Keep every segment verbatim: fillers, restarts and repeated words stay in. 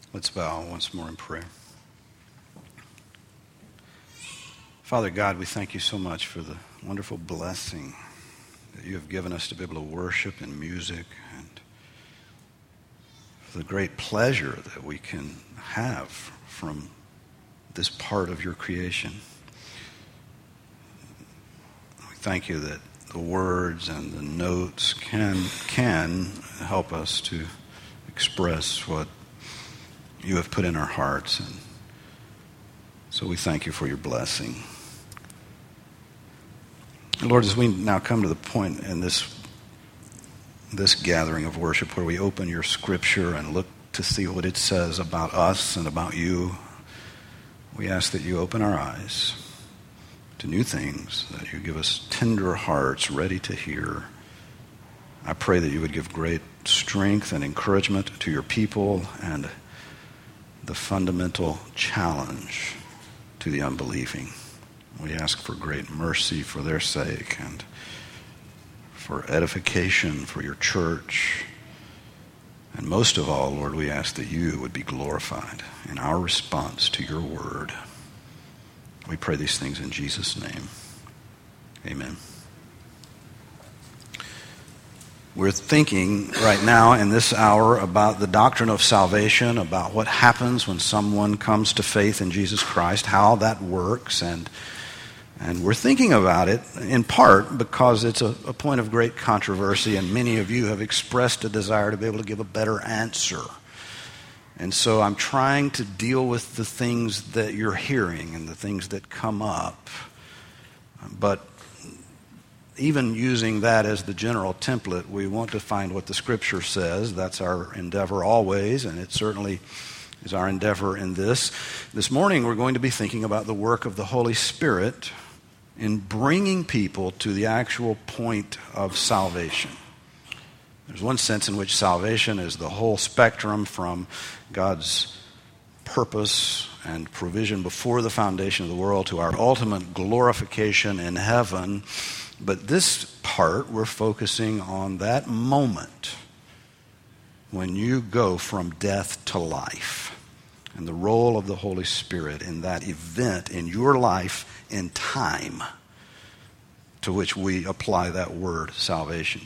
Let's bow once more in prayer. Father God, we thank you so much for the wonderful blessing that you have given us to be able to worship in music, and for the great pleasure that we can have from this part of your creation. We thank you that the words and the notes can can help us to express what you have put in our hearts, and so we thank you for your blessing. And Lord, as we now come to the point in this this gathering of worship where we open your scripture and look to see what it says about us and about you, we ask that you open our eyes to new things, that you give us tender hearts ready to hear. I pray that you would give great strength and encouragement to your people and the fundamental challenge to the unbelieving. We ask for great mercy for their sake and for edification for your church. And most of all, Lord, we ask that you would be glorified in our response to your word. We pray these things in Jesus' name. Amen. We're thinking right now in this hour about the doctrine of salvation, about what happens when someone comes to faith in Jesus Christ, how that works, and and we're thinking about it in part because it's a, a point of great controversy, and many of you have expressed a desire to be able to give a better answer. And so I'm trying to deal with the things that you're hearing and the things that come up. But even using that as the general template, we want to find what the Scripture says. That's our endeavor always, and it certainly is our endeavor in this. This morning we're going to be thinking about the work of the Holy Spirit in bringing people to the actual point of salvation. There's one sense in which salvation is the whole spectrum from God's purpose and provision before the foundation of the world to our ultimate glorification in heaven. But this part, we're focusing on that moment when you go from death to life and the role of the Holy Spirit in that event in your life in time to which we apply that word salvation.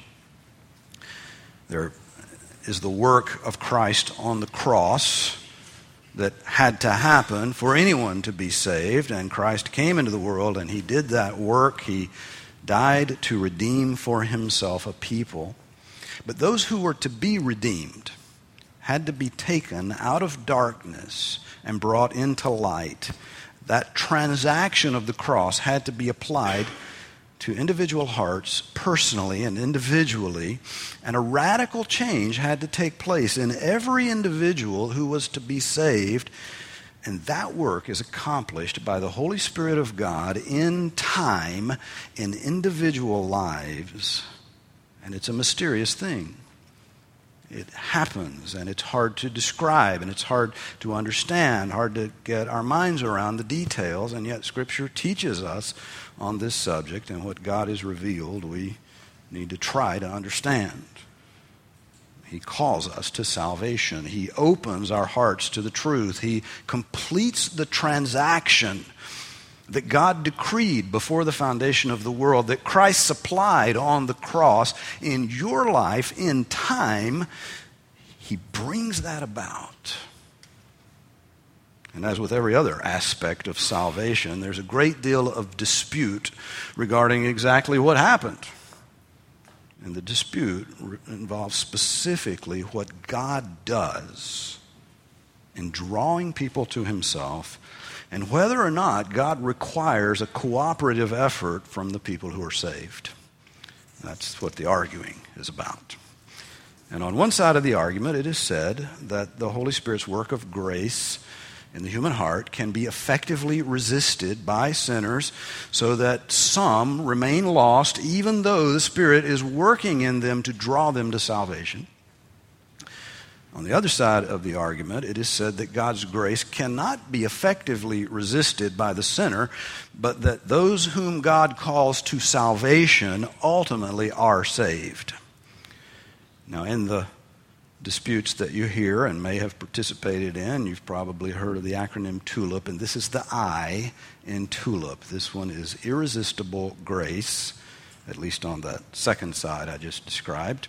There is the work of Christ on the cross that had to happen for anyone to be saved, and Christ came into the world and he did that work. He died to redeem for himself a people. But those who were to be redeemed had to be taken out of darkness and brought into light. That transaction of the cross had to be applied to individual hearts personally and individually, and a radical change had to take place in every individual who was to be saved. And that work is accomplished by the Holy Spirit of God in time, in individual lives. And it's a mysterious thing. It happens, and it's hard to describe, and it's hard to understand, hard to get our minds around the details, and yet Scripture teaches us on this subject, and what God has revealed, we need to try to understand. He calls us to salvation. He opens our hearts to the truth. He completes the transaction that God decreed before the foundation of the world, that Christ supplied on the cross in your life in time. He brings that about. And as with every other aspect of salvation, there's a great deal of dispute regarding exactly what happened. And the dispute involves specifically what God does in drawing people to himself, and whether or not God requires a cooperative effort from the people who are saved. That's what the arguing is about. And on one side of the argument, it is said that the Holy Spirit's work of grace in the human heart can be effectively resisted by sinners so that some remain lost even though the Spirit is working in them to draw them to salvation. On the other side of the argument, it is said that God's grace cannot be effectively resisted by the sinner, but that those whom God calls to salvation ultimately are saved. Now, in the disputes that you hear and may have participated in. You've probably heard of the acronym TULIP, and this is the I in TULIP. This one is irresistible grace, at least on that second side I just described.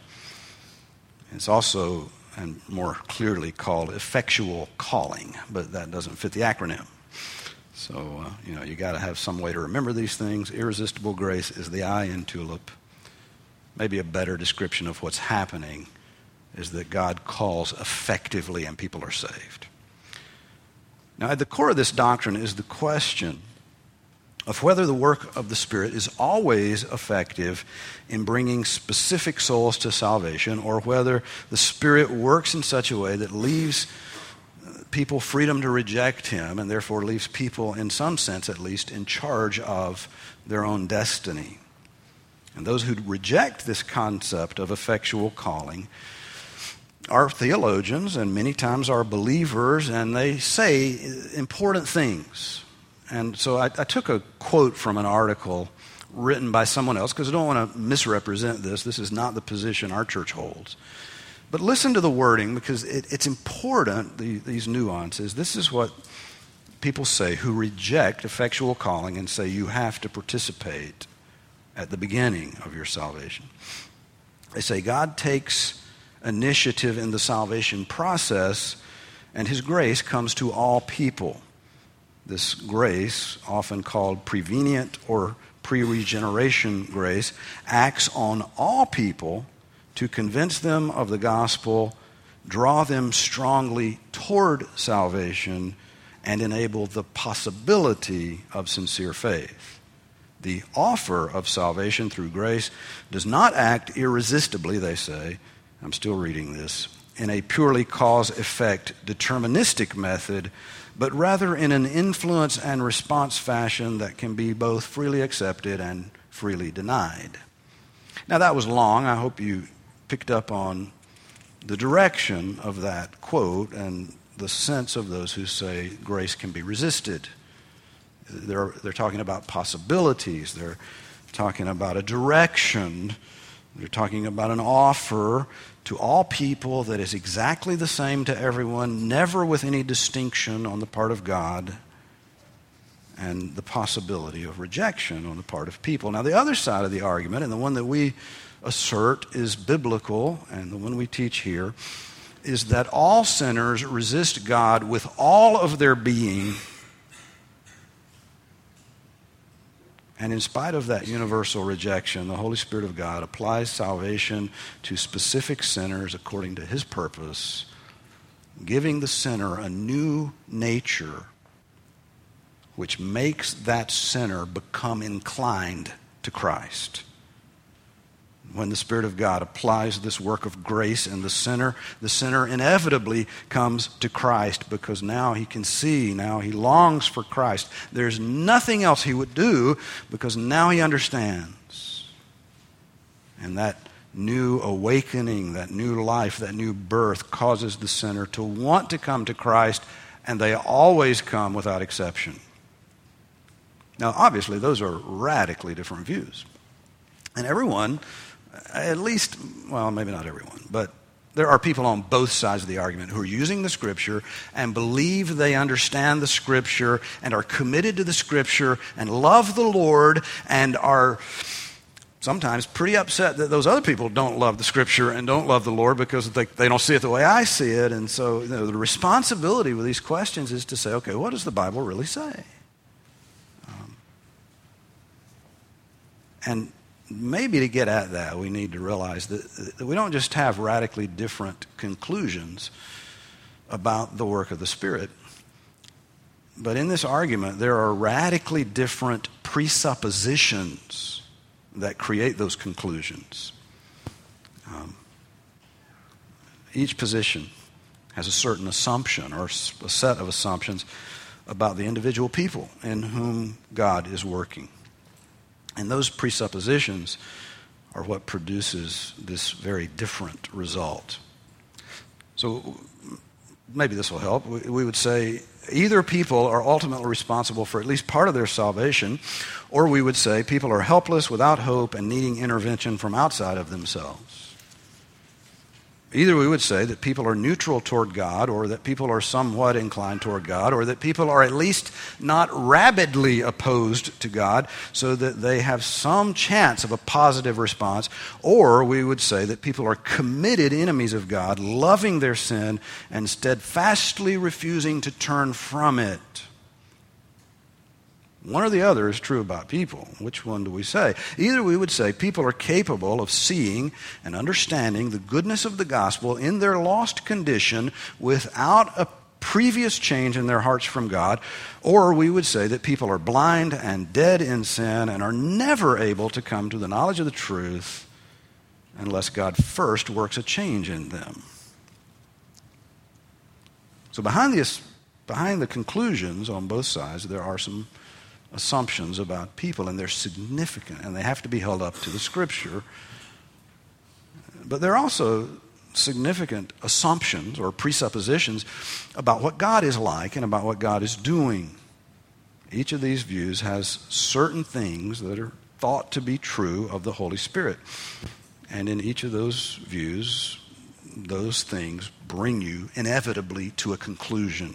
It's also, and more clearly, called effectual calling, but that doesn't fit the acronym. So, uh, you know, you got to have some way to remember these things. Irresistible grace is the I in TULIP. Maybe a better description of what's happening is that God calls effectively and people are saved. Now, at the core of this doctrine is the question of whether the work of the Spirit is always effective in bringing specific souls to salvation, or whether the Spirit works in such a way that leaves people freedom to reject Him, and therefore leaves people, in some sense at least, in charge of their own destiny. And those who reject this concept of effectual calling are theologians, and many times are believers, and they say important things. And so I, I took a quote from an article written by someone else, because I don't want to misrepresent this. This is not the position our church holds. But listen to the wording, because it, it's important, the, these nuances. This is what people say who reject effectual calling and say you have to participate at the beginning of your salvation. They say God takes initiative in the salvation process, and His grace comes to all people. This grace, often called prevenient or pre-regeneration grace, acts on all people to convince them of the gospel, draw them strongly toward salvation, and enable the possibility of sincere faith. The offer of salvation through grace does not act irresistibly, they say, I'm still reading this, in a purely cause-effect deterministic method, but rather in an influence and response fashion that can be both freely accepted and freely denied. Now that was long. I hope you picked up on the direction of that quote and the sense of those who say grace can be resisted. They're, they're talking about possibilities. They're talking about a direction. They're talking about an offer to all people that is exactly the same to everyone, never with any distinction on the part of God, and the possibility of rejection on the part of people. Now, the other side of the argument, and the one that we assert is biblical, and the one we teach here, is that all sinners resist God with all of their being, and in spite of that universal rejection, the Holy Spirit of God applies salvation to specific sinners according to His purpose, giving the sinner a new nature which makes that sinner become inclined to Christ. When the Spirit of God applies this work of grace in the sinner, the sinner inevitably comes to Christ, because now he can see, now he longs for Christ. There's nothing else he would do, because now he understands. And that new awakening, that new life, that new birth causes the sinner to want to come to Christ, and they always come without exception. Now, obviously, those are radically different views. And everyone, at least, well, maybe not everyone, but there are people on both sides of the argument who are using the Scripture and believe they understand the Scripture and are committed to the Scripture and love the Lord and are sometimes pretty upset that those other people don't love the Scripture and don't love the Lord because they, they don't see it the way I see it. And so, you know, the responsibility with these questions is to say, okay, what does the Bible really say? Um, and maybe to get at that, we need to realize that, that we don't just have radically different conclusions about the work of the Spirit, but in this argument, there are radically different presuppositions that create those conclusions. Um, each position has a certain assumption or a set of assumptions about the individual people in whom God is working. And those presuppositions are what produces this very different result. So maybe this will help. We would say either people are ultimately responsible for at least part of their salvation, or we would say people are helpless, without hope, and needing intervention from outside of themselves. Either we would say that people are neutral toward God, or that people are somewhat inclined toward God, or that people are at least not rabidly opposed to God, so that they have some chance of a positive response, or we would say that people are committed enemies of God, loving their sin and steadfastly refusing to turn from it. One or the other is true about people. Which one do we say? Either we would say people are capable of seeing and understanding the goodness of the gospel in their lost condition without a previous change in their hearts from God, or we would say that people are blind and dead in sin and are never able to come to the knowledge of the truth unless God first works a change in them. So behind the, behind the conclusions on both sides, there are some assumptions about people, and they're significant, and they have to be held up to the Scripture. But there are also significant assumptions or presuppositions about what God is like and about what God is doing. Each of these views has certain things that are thought to be true of the Holy Spirit. And in each of those views, those things bring you inevitably to a conclusion.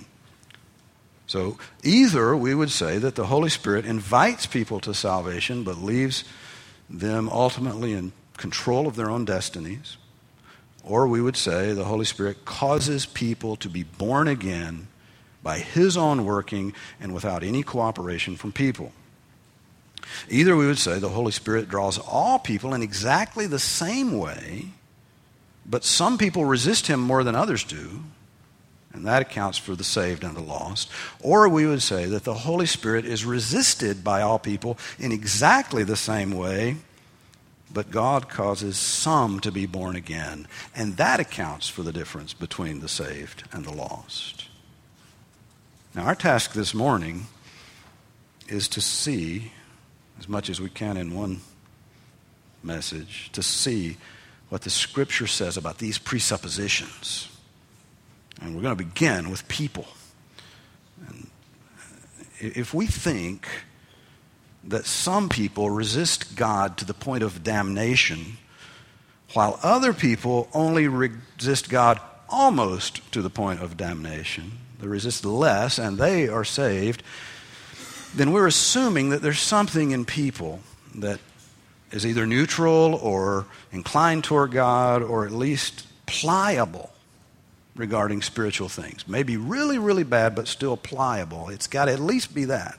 So either we would say that the Holy Spirit invites people to salvation but leaves them ultimately in control of their own destinies, or we would say the Holy Spirit causes people to be born again by His own working and without any cooperation from people. Either we would say the Holy Spirit draws all people in exactly the same way, but some people resist Him more than others do, and that accounts for the saved and the lost. Or we would say that the Holy Spirit is resisted by all people in exactly the same way, but God causes some to be born again, and that accounts for the difference between the saved and the lost. Now, our task this morning is to see, as much as we can in one message, to see what the Scripture says about these presuppositions. And we're going to begin with people. And if we think that some people resist God to the point of damnation, while other people only resist God almost to the point of damnation, they resist less and they are saved, then we're assuming that there's something in people that is either neutral or inclined toward God, or at least pliable regarding spiritual things. Maybe really, really bad, but still pliable. It's got to at least be that.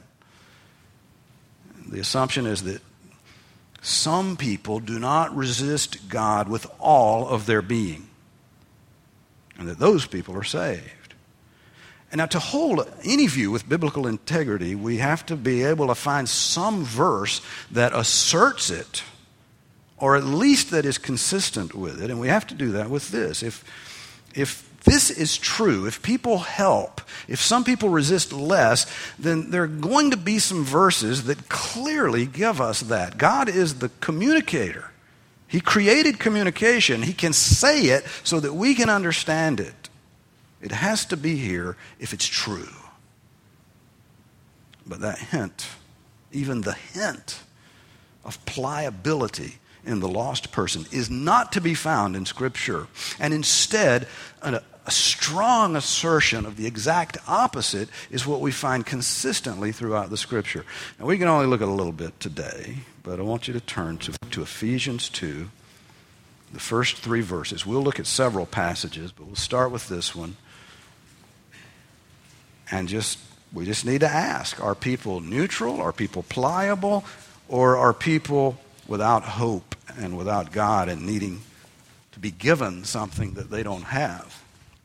The assumption is that some people do not resist God with all of their being, and that those people are saved. And now, to hold any view with biblical integrity, we have to be able to find some verse that asserts it, or at least that is consistent with it. And we have to do that with this. If, if this is true, if people help, if some people resist less, then there are going to be some verses that clearly give us that. God is the communicator. He created communication. He can say it so that we can understand it. It has to be here if it's true. But that hint, even the hint of pliability in the lost person, is not to be found in Scripture. And instead, a, a strong assertion of the exact opposite is what we find consistently throughout the Scripture. Now, we can only look at a little bit today, but I want you to turn to, to Ephesians two, the first three verses. We'll look at several passages, but we'll start with this one. And just we just need to ask, are people neutral? Are people pliable? Or are people without hope and without God and needing to be given something that they don't have?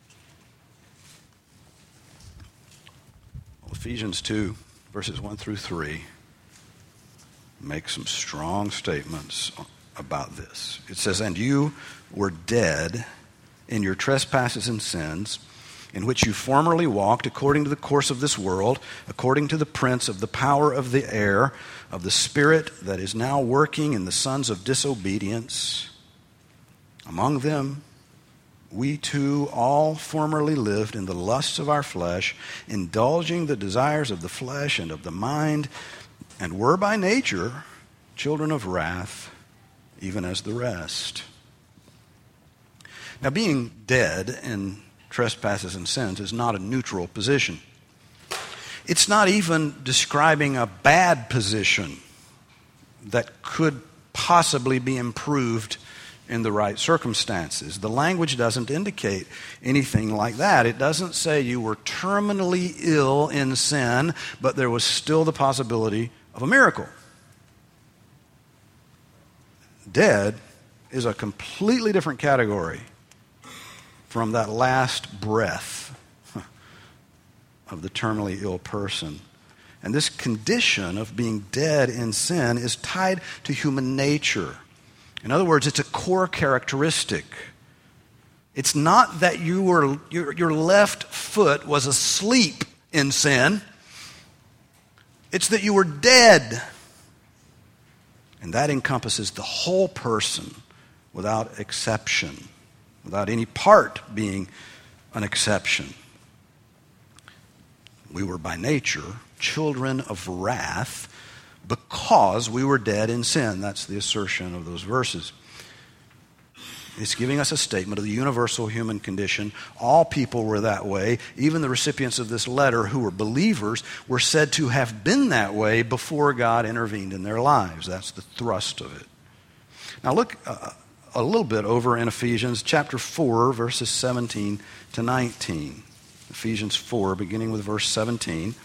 Well, Ephesians two, verses one through three, make some strong statements about this. It says, "And you were dead in your trespasses and sins, in which you formerly walked according to the course of this world, according to the prince of the power of the air, of the spirit that is now working in the sons of disobedience. Among them, we too all formerly lived in the lusts of our flesh, indulging the desires of the flesh and of the mind, and were by nature children of wrath, even as the rest." Now, being dead in trespasses and sins is not a neutral position. It's not even describing a bad position that could possibly be improved in the right circumstances. The language doesn't indicate anything like that. It doesn't say you were terminally ill in sin, but there was still the possibility of a miracle. Dead is a completely different category from that last breath of the terminally ill person. And this condition of being dead in sin is tied to human nature. In other words, it's a core characteristic. It's not that you were your, your left foot was asleep in sin. It's that you were dead. And that encompasses the whole person without exception, without any part being an exception. We were by nature children of wrath because we were dead in sin. That's the assertion of those verses. It's giving us a statement of the universal human condition. All people were that way. Even the recipients of this letter who were believers were said to have been that way before God intervened in their lives. That's the thrust of it. Now look uh, a little bit over in Ephesians chapter four, verses seventeen to nineteen. Ephesians four, beginning with verse seventeen.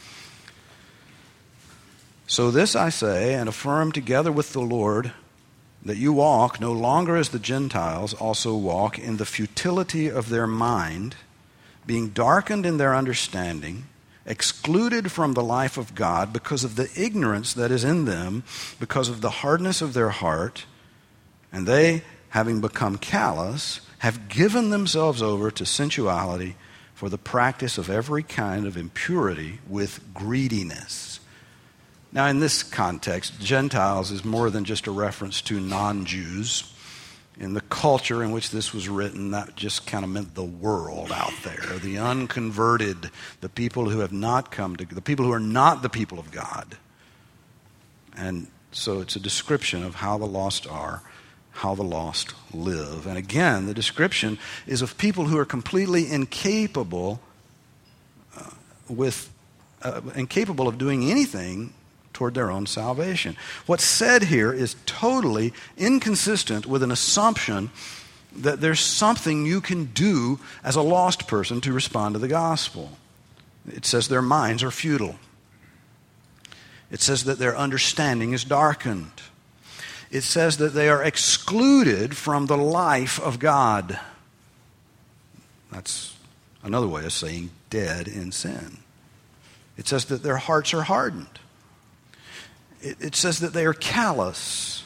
So this I say, and affirm together with the Lord, that you walk no longer as the Gentiles also walk in the futility of their mind, being darkened in their understanding, excluded from the life of God because of the ignorance that is in them, because of the hardness of their heart, and they, having become callous, have given themselves over to sensuality for the practice of every kind of impurity with greediness. Now, in this context, Gentiles is more than just a reference to non-Jews. In the culture in which this was written, that just kind of meant the world out there, the unconverted, the people who have not come to, the people who are not the people of God. And so it's a description of how the lost are, how the lost live. And again, the description is of people who are completely incapable uh, with uh, incapable of doing anything toward their own salvation. What's said here is totally inconsistent with an assumption that there's something you can do as a lost person to respond to the gospel. It says their minds are futile. It says that their understanding is darkened. It says that they are excluded from the life of God. That's another way of saying dead in sin. It says that their hearts are hardened. It, it says that they are callous.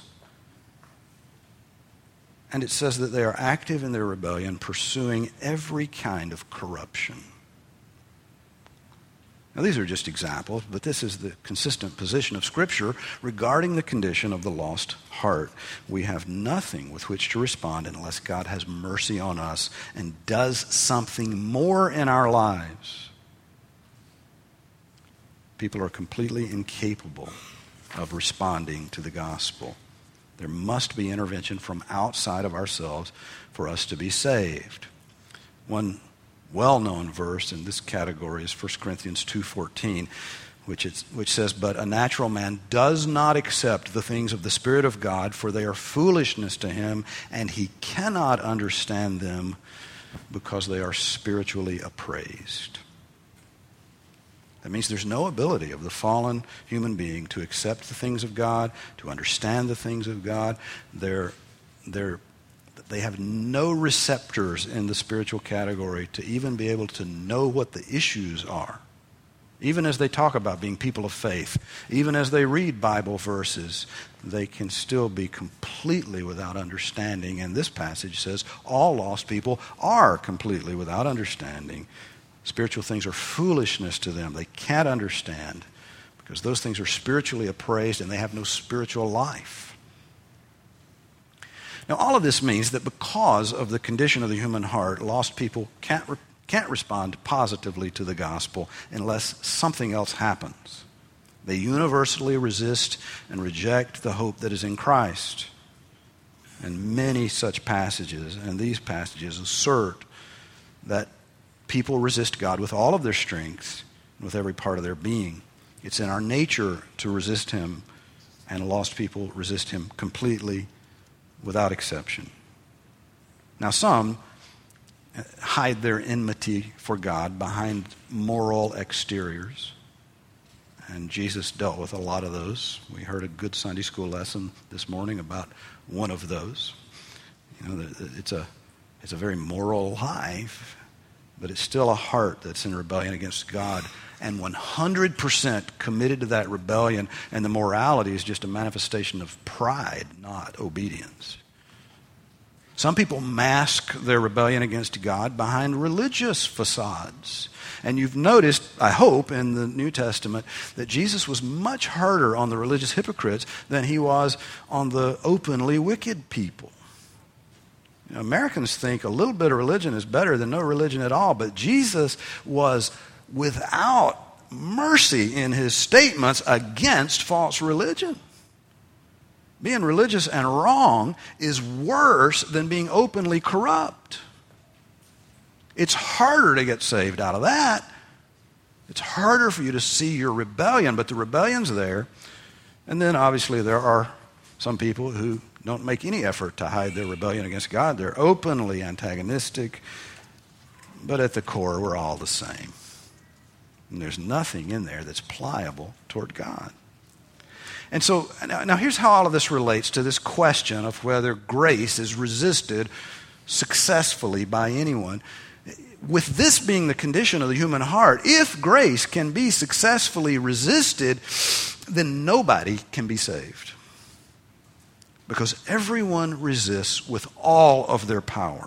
And it says that they are active in their rebellion, pursuing every kind of corruption. Now, these are just examples, but this is the consistent position of Scripture regarding the condition of the lost heart. We have nothing with which to respond unless God has mercy on us and does something more in our lives. People are completely incapable of responding to the gospel. There must be intervention from outside of ourselves for us to be saved. One well-known verse in this category is First Corinthians two fourteen, which, is, which says, "But a natural man does not accept the things of the Spirit of God, for they are foolishness to him, and he cannot understand them because they are spiritually appraised." That means there's no ability of the fallen human being to accept the things of God, to understand the things of God. They're, they're, they have no receptors in the spiritual category to even be able to know what the issues are. Even as they talk about being people of faith, even as they read Bible verses, they can still be completely without understanding. And this passage says all lost people are completely without understanding. Spiritual things are foolishness to them. They can't understand because those things are spiritually appraised and they have no spiritual life. Now, all of this means that because of the condition of the human heart, lost people can't, re- can't respond positively to the gospel unless something else happens. They universally resist and reject the hope that is in Christ. and many such passages, and these passages assert that people resist God with all of their strength, with every part of their being. It's in our nature to resist him, and lost people resist him completely, without exception. Now, some hide their enmity for God behind moral exteriors, and Jesus dealt with a lot of those. We heard a good Sunday school lesson this morning about one of those. You know, it's a it's a very moral life, but it's still a heart that's in rebellion against God, and one hundred percent committed to that rebellion, and the morality is just a manifestation of pride, not obedience. Some people mask their rebellion against God behind religious facades. And you've noticed, I hope, in the New Testament that Jesus was much harder on the religious hypocrites than he was on the openly wicked people. You know, Americans think a little bit of religion is better than no religion at all, but Jesus was without mercy in his statements against false religion. Being religious and wrong is worse than being openly corrupt. It's harder to get saved out of that. It's harder for you to see your rebellion, but the rebellion's there. And then obviously there are some people who don't make any effort to hide their rebellion against God. They're openly antagonistic, but at the core we're all the same. And there's nothing in there that's pliable toward God. And so, now here's how all of this relates to this question of whether grace is resisted successfully by anyone. With this being the condition of the human heart, if grace can be successfully resisted, then nobody can be saved. Because everyone resists with all of their power.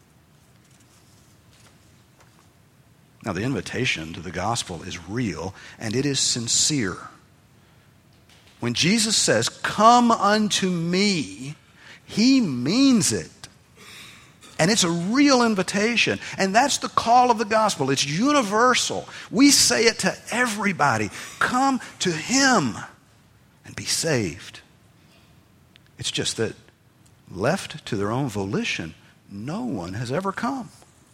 Now, the invitation to the gospel is real, and it is sincere. When Jesus says, "Come unto me," he means it. And it's a real invitation. And that's the call of the gospel. It's universal. We say it to everybody. Come to him and be saved. It's just that left to their own volition, no one has ever come.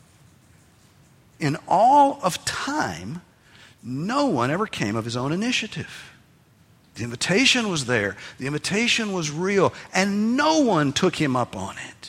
In all of time, no one ever came of his own initiative. The invitation was there. The invitation was real. And no one took him up on it.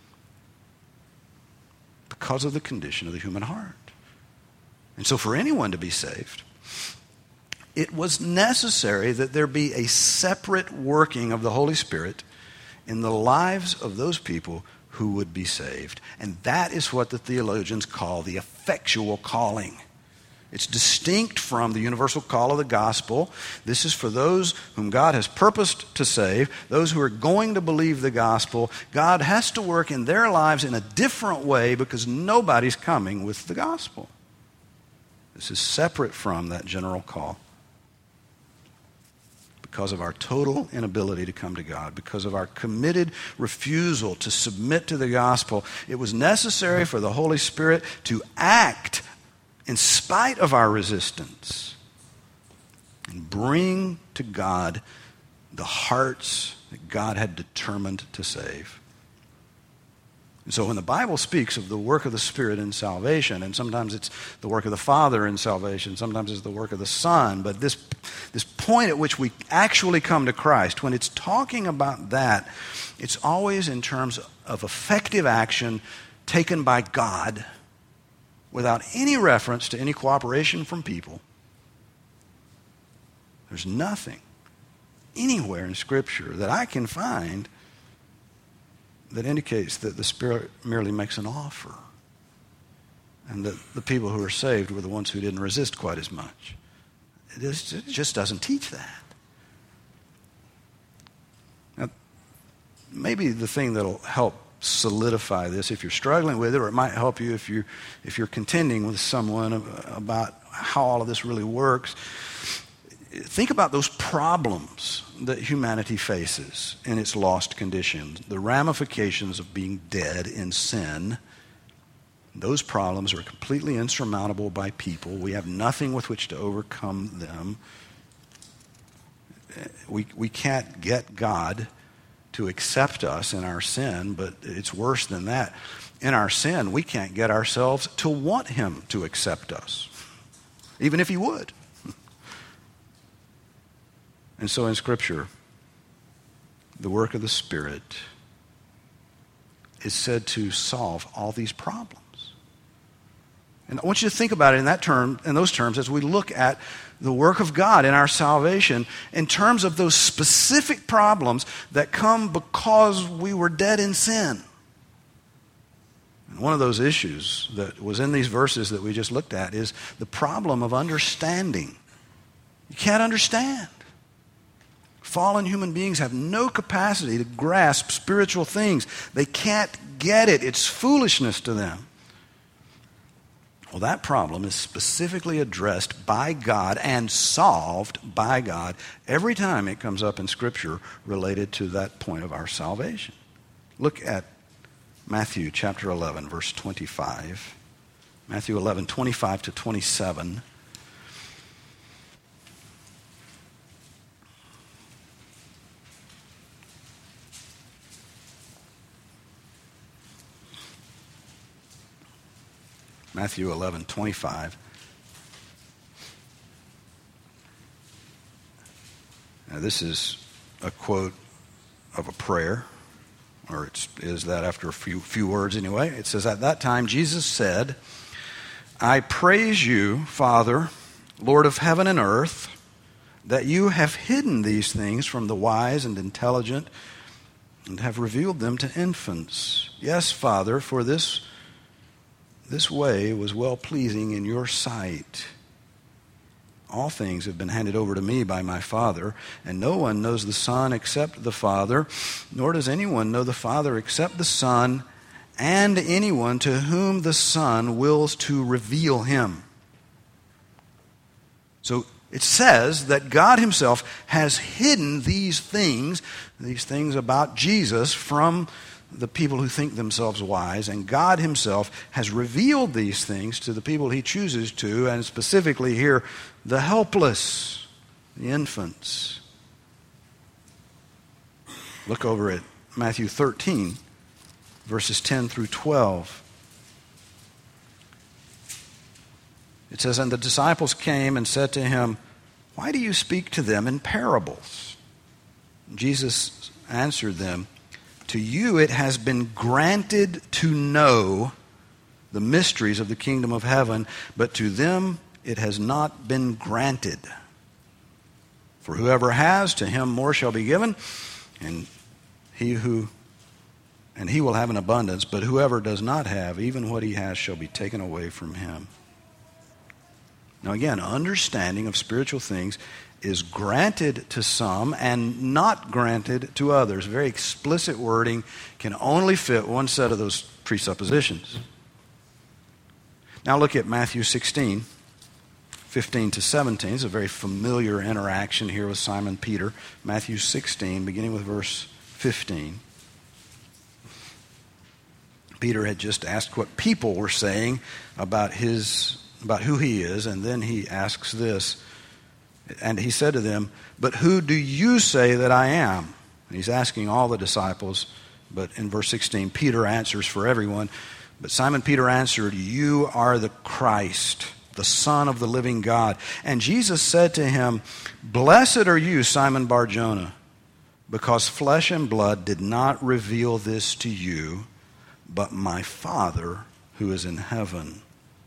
Because of the condition of the human heart. And so for anyone to be saved, it was necessary that there be a separate working of the Holy Spirit in the lives of those people who would be saved. And that is what the theologians call the effectual calling. It's distinct from the universal call of the gospel. This is for those whom God has purposed to save, those who are going to believe the gospel. God has to work in their lives in a different way because nobody's coming with the gospel. This is separate from that general call. Because of our total inability to come to God, because of our committed refusal to submit to the gospel, it was necessary for the Holy Spirit to act in spite of our resistance, and bring to God the hearts that God had determined to save. And so when the Bible speaks of the work of the Spirit in salvation, and sometimes it's the work of the Father in salvation, sometimes it's the work of the Son, but this, this point at which we actually come to Christ, when it's talking about that, it's always in terms of effective action taken by God without any reference to any cooperation from people. There's nothing anywhere in Scripture that I can find that indicates that the Spirit merely makes an offer and that the people who are saved were the ones who didn't resist quite as much. It, is, it just doesn't teach that. Now, maybe the thing that'll help solidify this, if you're struggling with it, or it might help you if you're, if you're contending with someone about how all of this really works, think about those problems that humanity faces in its lost condition, the ramifications of being dead in sin. Those problems are completely insurmountable by people. We have nothing with which to overcome them. We, we can't get God to accept us in our sin, but it's worse than that. In our sin, we can't get ourselves to want him to accept us, even if he would. And so in Scripture, the work of the Spirit is said to solve all these problems. And I want you to think about it in that term, in those terms, as we look at the work of God in our salvation, in terms of those specific problems that come because we were dead in sin. And one of those issues that was in these verses that we just looked at is the problem of understanding. You can't understand. Fallen human beings have no capacity to grasp spiritual things. They can't get it. It's foolishness to them. Well, that problem is specifically addressed by God and solved by God every time it comes up in Scripture related to that point of our salvation. Look at Matthew chapter eleven, verse twenty-five. Matthew eleven, twenty-five to twenty-seven. Matthew eleven, twenty-five. Now this is a quote of a prayer, or it is that after a few, few words anyway. It says, "At that time Jesus said, I praise you, Father, Lord of heaven and earth, that you have hidden these things from the wise and intelligent and have revealed them to infants. Yes, Father, for this This way was well-pleasing in your sight. All things have been handed over to me by my Father, and no one knows the Son except the Father, nor does anyone know the Father except the Son, and anyone to whom the Son wills to reveal him." So it says that God himself has hidden these things, these things about Jesus, from the people who think themselves wise, and God himself has revealed these things to the people he chooses to, and specifically here, the helpless, the infants. Look over at Matthew thirteen, verses ten through twelve. It says, "And the disciples came and said to him, 'Why do you speak to them in parables?' Jesus answered them, 'To you it has been granted to know the mysteries of the kingdom of heaven, but to them it has not been granted. For whoever has, to him more shall be given, and he who and he will have an abundance, but whoever does not have, even what he has shall be taken away from him.'" Now again, understanding of spiritual things is granted to some and not granted to others. Very explicit wording, can only fit one set of those presuppositions. Now look at Matthew sixteen, fifteen to seventeen. It's a very familiar interaction here with Simon Peter. Matthew sixteen, beginning with verse fifteen. Peter had just asked what people were saying about his, about who he is, and then he asks this. And he said to them, "But who do you say that I am?" And he's asking all the disciples, but in verse sixteen, Peter answers for everyone. But Simon Peter answered, "You are the Christ, the Son of the living God." And Jesus said to him, "Blessed are you, Simon Bar-Jonah, because flesh and blood did not reveal this to you, but my Father who is in heaven."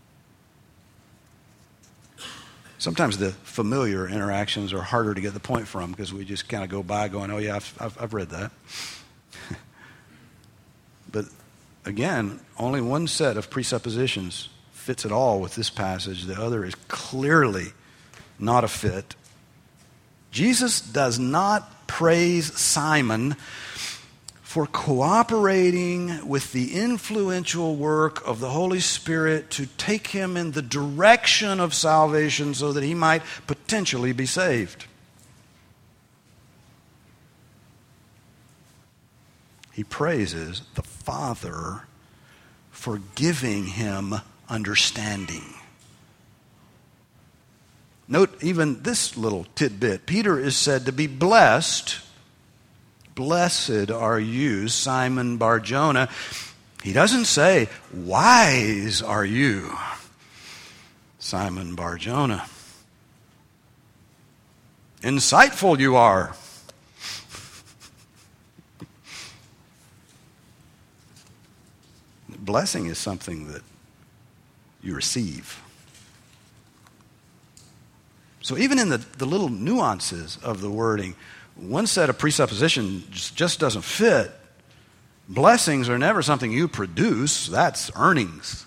Sometimes the familiar interactions are harder to get the point from because we just kind of go by going, "Oh yeah, I've, I've, I've read that." But again, only one set of presuppositions fits it all with this passage. The other is clearly not a fit. Jesus does not praise Simon for cooperating with the influential work of the Holy Spirit to take him in the direction of salvation so that he might potentially be saved. He praises the Father for giving him understanding. Note even this little tidbit. Peter is said to be blessed blessed are you, Simon Bar-Jonah. He doesn't say, wise are you, Simon Bar-Jonah. Insightful you are. Blessing is something that you receive. So even in the, the little nuances of the wording, one set of presupposition just, just doesn't fit. Blessings are never something you produce. That's earnings.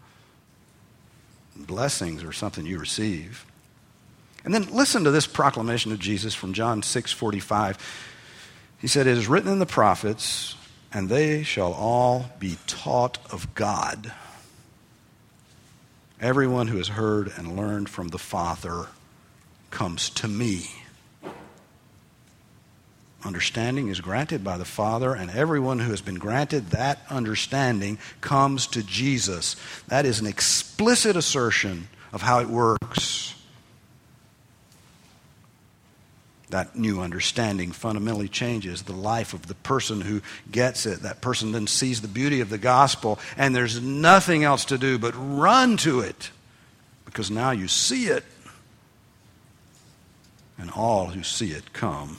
Blessings are something you receive. And then listen to this proclamation of Jesus from John six forty-five. He said, it is written in the prophets, and they shall all be taught of God. Everyone who has heard and learned from the Father comes to me. Understanding is granted by the Father, and everyone who has been granted that understanding comes to Jesus. That is an explicit assertion of how it works. That new understanding fundamentally changes the life of the person who gets it. That person then sees the beauty of the gospel, and there's nothing else to do but run to it, because now you see it. And all who see it come.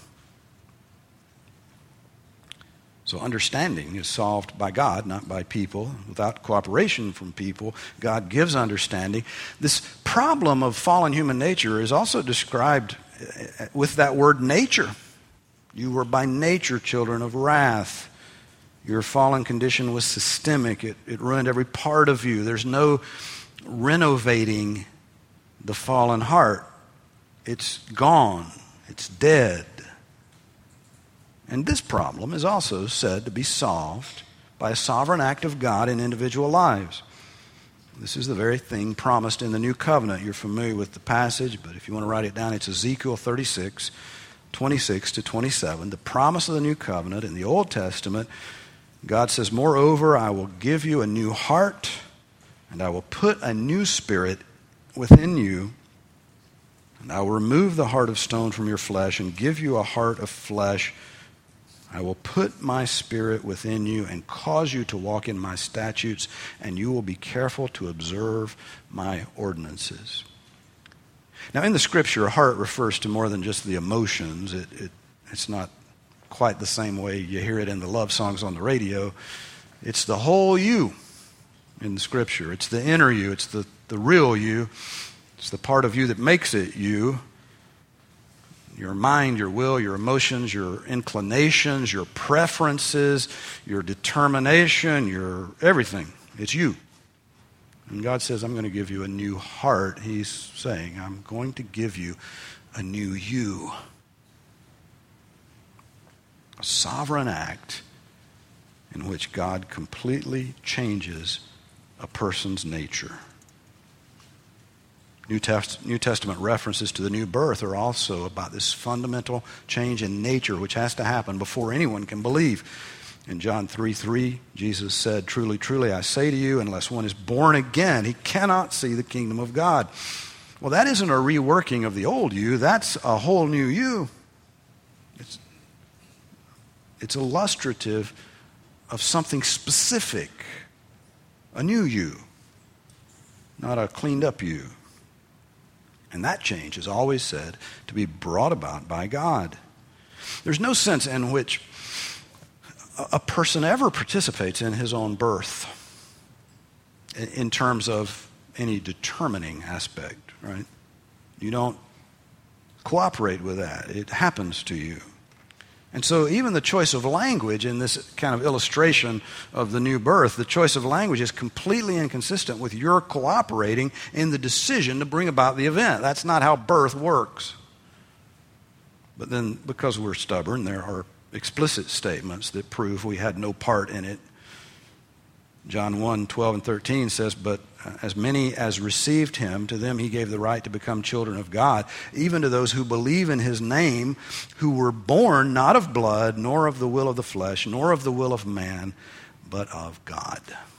So understanding is solved by God, not by people. Without cooperation from people, God gives understanding. This problem of fallen human nature is also described with that word nature. You were by nature children of wrath. Your fallen condition was systemic. It, it ruined every part of you. There's no renovating the fallen heart. It's gone. It's dead. And this problem is also said to be solved by a sovereign act of God in individual lives. This is the very thing promised in the new covenant. You're familiar with the passage, but if you want to write it down, it's Ezekiel thirty-six, twenty-six to twenty-seven. The promise of the new covenant in the Old Testament, God says, moreover, I will give you a new heart, and I will put a new spirit within you. And I will remove the heart of stone from your flesh and give you a heart of flesh. I will put my spirit within you and cause you to walk in my statutes, and you will be careful to observe my ordinances. Now, in the Scripture, heart refers to more than just the emotions. It, it, it's not quite the same way you hear it in the love songs on the radio. It's the whole you in the Scripture. It's the inner you. It's the, the real you. It's the part of you that makes it you. Your mind, your will, your emotions, your inclinations, your preferences, your determination, your everything. It's you. And God says, I'm going to give you a new heart. He's saying, I'm going to give you a new you. A sovereign act in which God completely changes a person's nature. New, Test, New Testament references to the new birth are also about this fundamental change in nature which has to happen before anyone can believe. In John three three, Jesus said, truly, truly, I say to you, unless one is born again, he cannot see the kingdom of God. Well, that isn't a reworking of the old you. That's a whole new you. It's, it's illustrative of something specific. A new you, not a cleaned up you. And that change is always said to be brought about by God. There's no sense in which a person ever participates in his own birth in terms of any determining aspect, right? You don't cooperate with that. It happens to you. And so even the choice of language in this kind of illustration of the new birth, the choice of language is completely inconsistent with your cooperating in the decision to bring about the event. That's not how birth works. But then because we're stubborn, there are explicit statements that prove we had no part in it. John one, twelve and thirteen says, but as many as received him, to them he gave the right to become children of God, even to those who believe in his name, who were born not of blood, nor of the will of the flesh, nor of the will of man, but of God.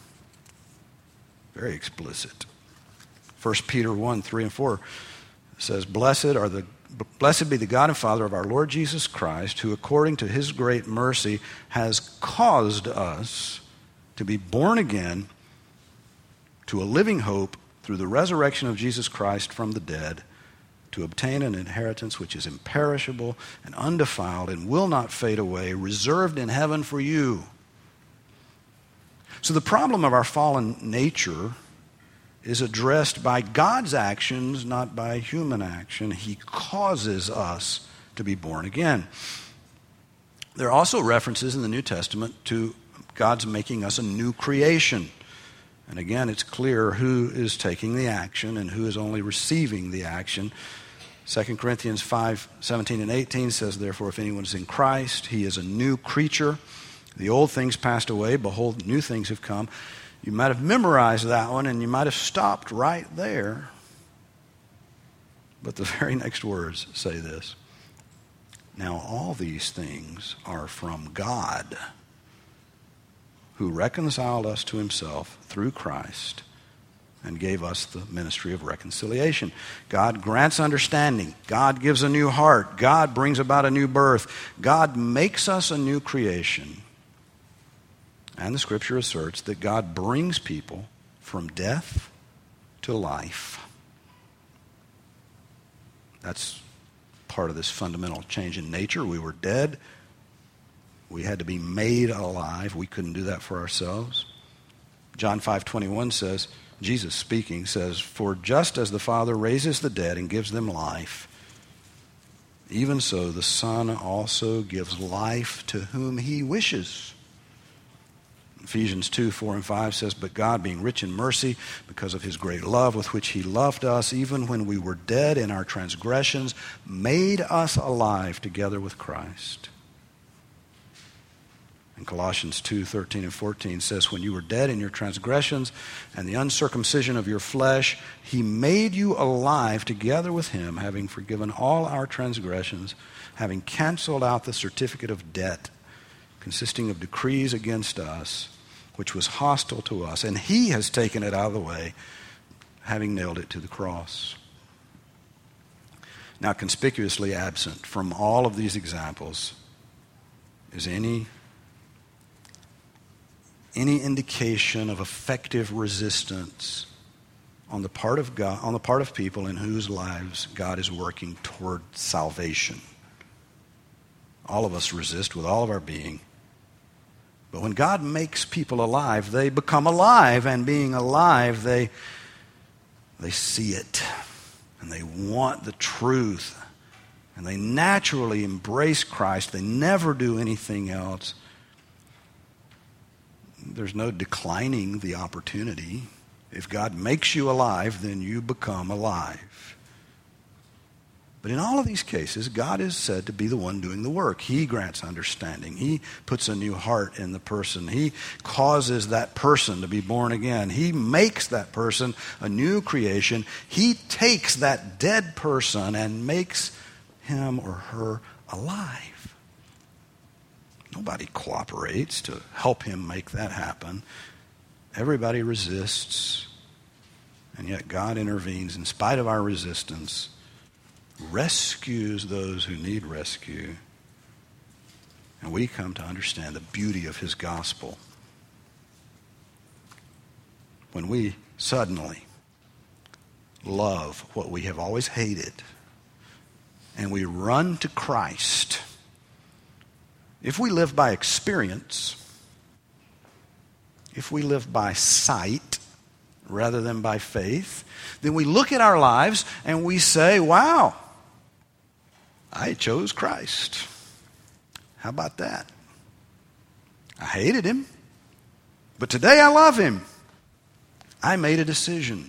Very explicit. First Peter one, three and four says, blessed are the Blessed be the God and Father of our Lord Jesus Christ, who according to his great mercy has caused us to be born again to a living hope through the resurrection of Jesus Christ from the dead, to obtain an inheritance which is imperishable and undefiled and will not fade away, reserved in heaven for you. So the problem of our fallen nature is addressed by God's actions, not by human action. He causes us to be born again. There are also references in the New Testament to God's making us a new creation. And again, it's clear who is taking the action and who is only receiving the action. Second Corinthians five, seventeen and eighteen says, therefore, if anyone is in Christ, he is a new creature. The old things passed away. Behold, new things have come. You might have memorized that one and you might have stopped right there. But the very next words say this. Now all these things are from God, who reconciled us to himself through Christ and gave us the ministry of reconciliation. God grants understanding. God gives a new heart. God brings about a new birth. God makes us a new creation. And the Scripture asserts that God brings people from death to life. That's part of this fundamental change in nature. We were dead. We had to be made alive. We couldn't do that for ourselves. John five twenty-one says, Jesus speaking says, for just as the Father raises the dead and gives them life, even so the Son also gives life to whom he wishes. Ephesians two, four and five says, but God, being rich in mercy, because of his great love with which he loved us, even when we were dead in our transgressions, made us alive together with Christ. And Colossians two, thirteen and fourteen says, when you were dead in your transgressions and the uncircumcision of your flesh, he made you alive together with him, having forgiven all our transgressions, having canceled out the certificate of debt consisting of decrees against us, which was hostile to us, and he has taken it out of the way, having nailed it to the cross. Now, conspicuously absent from all of these examples is any, any indication of effective resistance on the part of God, on the part of people in whose lives God is working toward salvation. All of us resist with all of our being. But when God makes people alive, they become alive, and being alive, they, they see it, and they want the truth, and they naturally embrace Christ. They never do anything else. There's no declining the opportunity. If God makes you alive, then you become alive. But in all of these cases, God is said to be the one doing the work. He grants understanding. He puts a new heart in the person. He causes that person to be born again. He makes that person a new creation. He takes that dead person and makes him or her alive. Nobody cooperates to help him make that happen. Everybody resists, and yet God intervenes in spite of our resistance, rescues those who need rescue, and we come to understand the beauty of his gospel. When we suddenly love what we have always hated, and we run to Christ, if we live by experience, if we live by sight rather than by faith, then we look at our lives and we say, wow, I chose Christ. How about that? I hated him, but today I love him. I made a decision.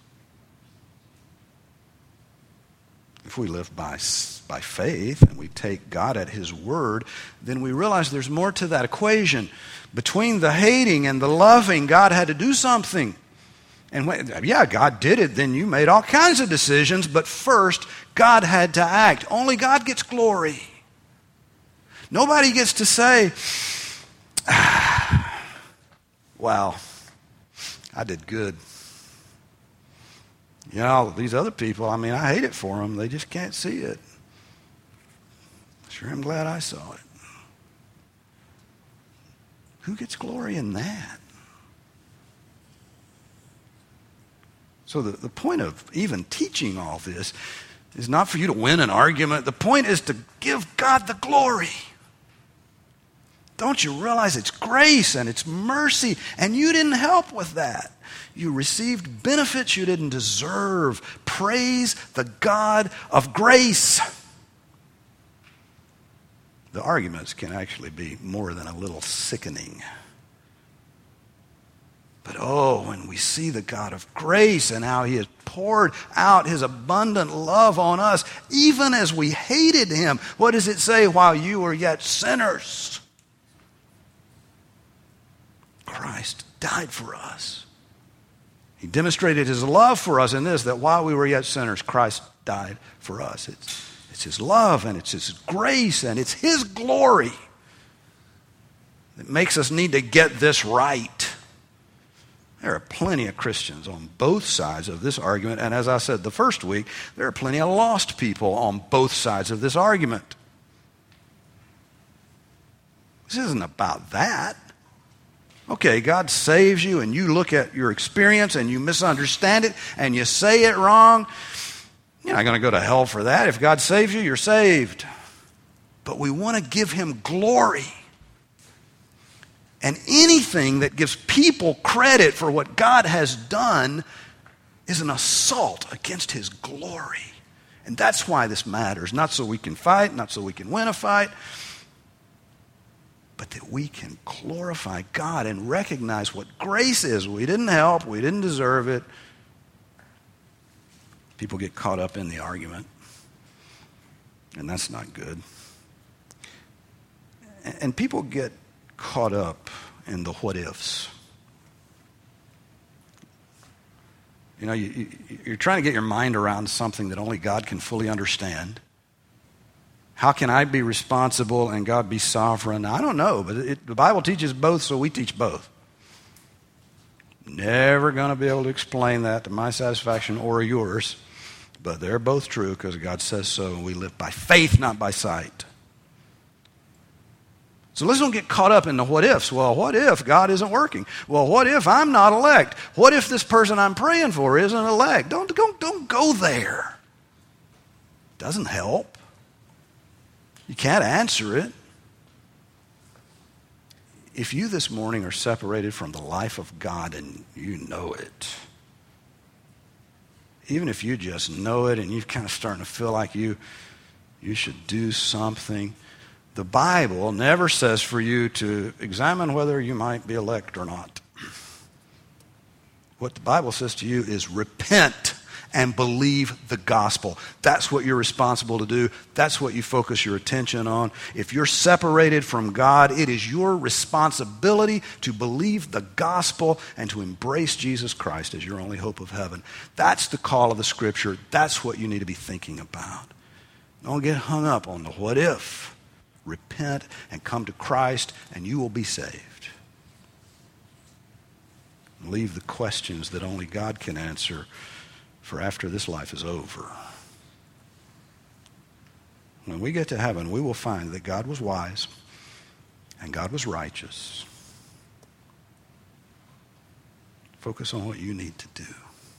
If we live by, by faith and we take God at his word, then we realize there's more to that equation. Between the hating and the loving, God had to do something. And when, yeah, God did it, then you made all kinds of decisions, but first, God had to act. Only God gets glory. Nobody gets to say, ah, wow, I did good. You know, these other people, I mean, I hate it for them. They just can't see it. Sure, I'm glad I saw it. Who gets glory in that? So the, the point of even teaching all this is not for you to win an argument. The point is to give God the glory. Don't you realize it's grace and it's mercy, and you didn't help with that. You received benefits you didn't deserve. Praise the God of grace. The arguments can actually be more than a little sickening. But oh, when we see the God of grace and how he has poured out his abundant love on us, even as we hated him, what does it say? While you were yet sinners, Christ died for us. He demonstrated his love for us in this, that while we were yet sinners, Christ died for us. It's, it's his love and it's his grace and it's his glory that makes us need to get this right. There are plenty of Christians on both sides of this argument, and as I said the first week, there are plenty of lost people on both sides of this argument. This isn't about that. Okay, God saves you, and you look at your experience and you misunderstand it and you say it wrong. You're not going to go to hell for that. If God saves you, you're saved. But we want to give him glory. And anything that gives people credit for what God has done is an assault against his glory. And that's why this matters. Not so we can fight, not so we can win a fight, but that we can glorify God and recognize what grace is. We didn't help, we didn't deserve it. People get caught up in the argument, and that's not good. And people get caught up in the what ifs. You know, you, you, you're trying to get your mind around something that only God can fully understand. How can I be responsible and God be sovereign? I don't know, but it, the Bible teaches both, so we teach both. Never going to be able to explain that to my satisfaction or yours, but they're both true because God says so, and we live by faith, not by sight. So let's don't get caught up in the what ifs. Well, what if God isn't working? Well, what if I'm not elect? What if this person I'm praying for isn't elect? Don't, don't, don't go there. Doesn't help. You can't answer it. If you this morning are separated from the life of God and you know it, even if you just know it and you're kind of starting to feel like you, you should do something, the Bible never says for you to examine whether you might be elect or not. What the Bible says to you is repent and believe the gospel. That's what you're responsible to do. That's what you focus your attention on. If you're separated from God, it is your responsibility to believe the gospel and to embrace Jesus Christ as your only hope of heaven. That's the call of the Scripture. That's what you need to be thinking about. Don't get hung up on the what if. Repent and come to Christ, and you will be saved. Leave the questions that only God can answer for after this life is over. When we get to heaven, we will find that God was wise and God was righteous. Focus on what you need to do.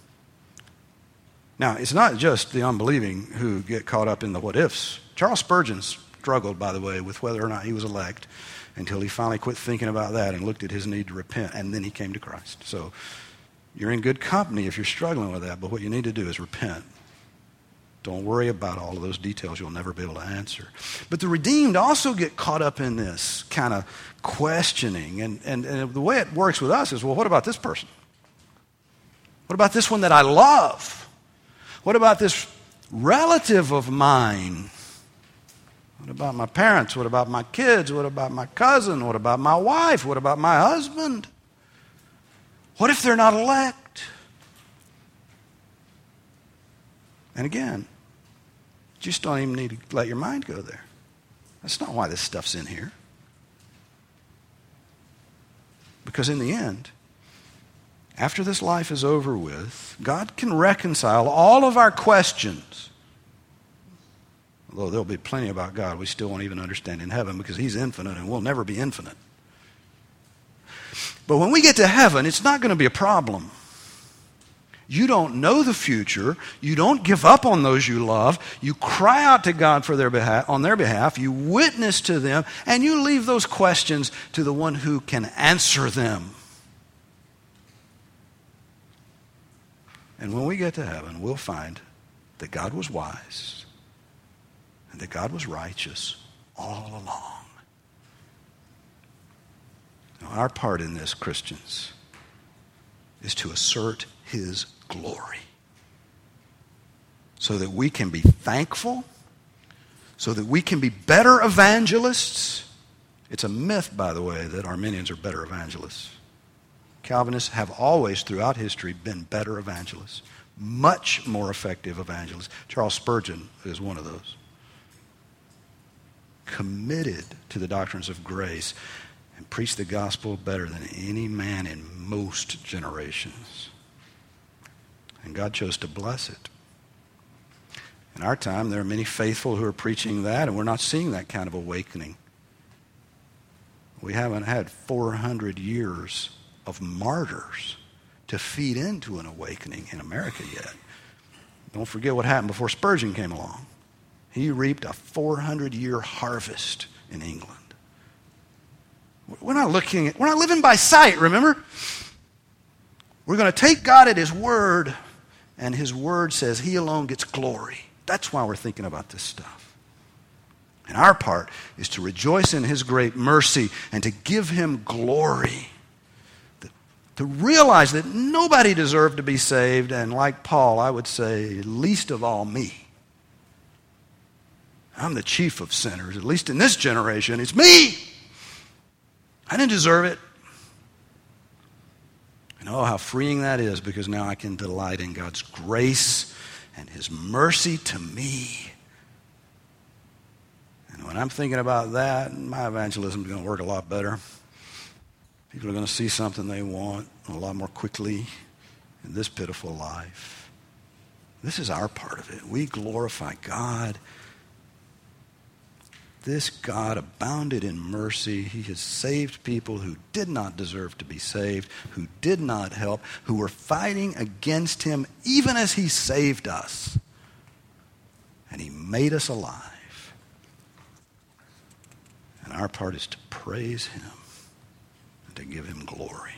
Now, it's not just the unbelieving who get caught up in the what ifs. Charles Spurgeon struggled, by the way, with whether or not he was elect until he finally quit thinking about that and looked at his need to repent, and then he came to Christ. So you're in good company if you're struggling with that, but what you need to do is repent. Don't worry about all of those details you'll never be able to answer. But the redeemed also get caught up in this kind of questioning, and, and, and the way it works with us is, well, what about this person? What about this one that I love? What about this relative of mine? What about my parents? What about my kids? What about my cousin? What about my wife? What about my husband? What if they're not elect? And again, you just don't even need to let your mind go there. That's not why this stuff's in here. Because in the end, after this life is over with, God can reconcile all of our questions Although there'll be plenty about God we still won't even understand in heaven because he's infinite and we'll never be infinite. But when we get to heaven, it's not going to be a problem. You don't know the future. You don't give up on those you love. You cry out to God for their behalf, on their behalf. You witness to them, and you leave those questions to the one who can answer them. And when we get to heaven, we'll find that God was wise and that God was righteous all along. Now, our part in this, Christians, is to assert his glory so that we can be thankful, so that we can be better evangelists. It's a myth, by the way, that Arminians are better evangelists. Calvinists have always, throughout history, been better evangelists, much more effective evangelists. Charles Spurgeon is one of those. Committed to the doctrines of grace and preached the gospel better than any man in most generations. And God chose to bless it. In our time, there are many faithful who are preaching that, and we're not seeing that kind of awakening. We haven't had four hundred years of martyrs to feed into an awakening in America yet. Don't forget what happened before Spurgeon came along. He reaped a four hundred year harvest in England. We're not looking at, we're not living by sight, remember? We're going to take God at his word, and his word says he alone gets glory. That's why we're thinking about this stuff. And our part is to rejoice in his great mercy and to give him glory. To realize that nobody deserved to be saved, and like Paul, I would say, least of all me. I'm the chief of sinners, at least in this generation. It's me. I didn't deserve it. And oh, how freeing that is, because now I can delight in God's grace and his mercy to me. And when I'm thinking about that, my evangelism is going to work a lot better. People are going to see something they want a lot more quickly in this pitiful life. This is our part of it. We glorify God. This God abounded in mercy. He has saved people who did not deserve to be saved, who did not help, who were fighting against him even as he saved us. And he made us alive. And our part is to praise him and to give him glory.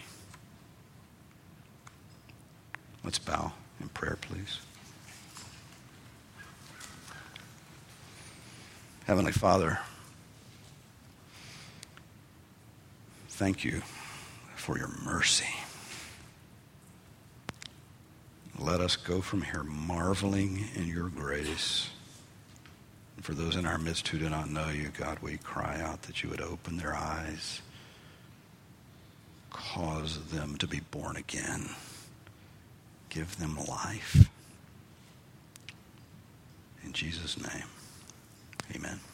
Let's bow in prayer, please. Heavenly Father, thank you for your mercy. Let us go from here marveling in your grace. And for those in our midst who do not know you, God, we cry out that you would open their eyes, cause them to be born again, give them life. In Jesus' name. Amen.